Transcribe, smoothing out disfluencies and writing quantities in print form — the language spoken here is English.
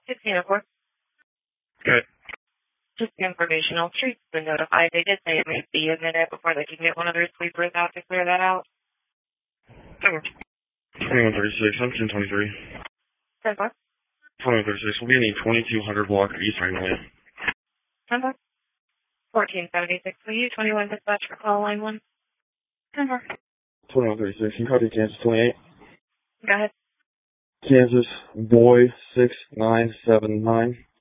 1604. Good. Just the informational streets been notified. They did say it may be a minute before they can get one of their sweepers out to clear that out. 2136, I'm 1023. 10-4. 2136, we'll be in the 2200 block East Highway. 10-4. 1476, will you 21 dispatch for call line 1? 10-4. 2136, you copy Kansas 28? Go ahead. Kansas, boy 6979.